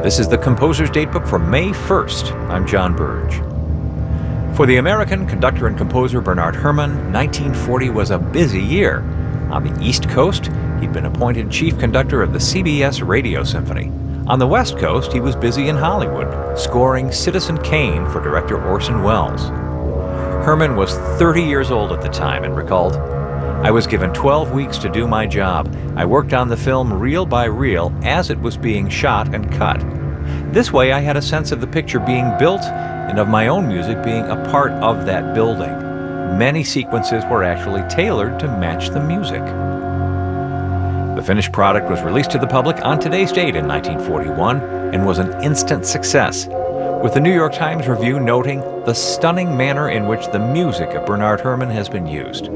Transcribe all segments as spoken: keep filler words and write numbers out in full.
This is the Composer's Datebook for May first. I'm John Burge. For the American conductor and composer Bernard Herrmann, nineteen forty was a busy year. On the East Coast, he'd been appointed chief conductor of the C B S Radio Symphony. On the West Coast, he was busy in Hollywood, scoring Citizen Kane for director Orson Welles. Herrmann was thirty years old at the time and recalled, "I was given twelve weeks to do my job. I worked on the film reel by reel as it was being shot and cut. This way I had a sense of the picture being built and of my own music being a part of that building. Many sequences were actually tailored to match the music." The finished product was released to the public on today's date in nineteen forty-one and was an instant success, with the New York Times Review noting the stunning manner in which the music of Bernard Herrmann has been used.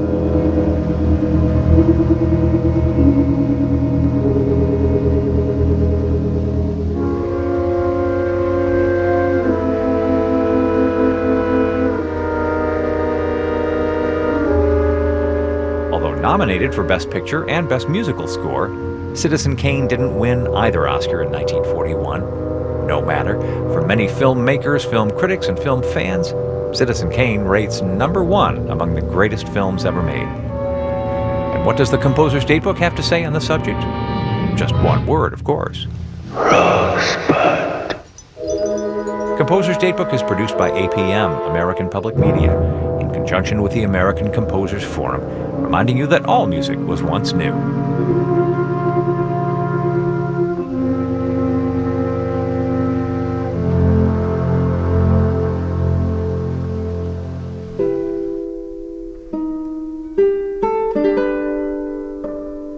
Although nominated for Best Picture and Best Musical Score, Citizen Kane didn't win either Oscar in nineteen forty-one. No matter, for many filmmakers, film critics, and film fans, Citizen Kane rates number one among the greatest films ever made. And what does the Composer's Datebook have to say on the subject? Just one word, of course. Rosebud. Composer's Datebook is produced by A P M, American Public Media, in conjunction with the American Composers Forum, reminding you that all music was once new.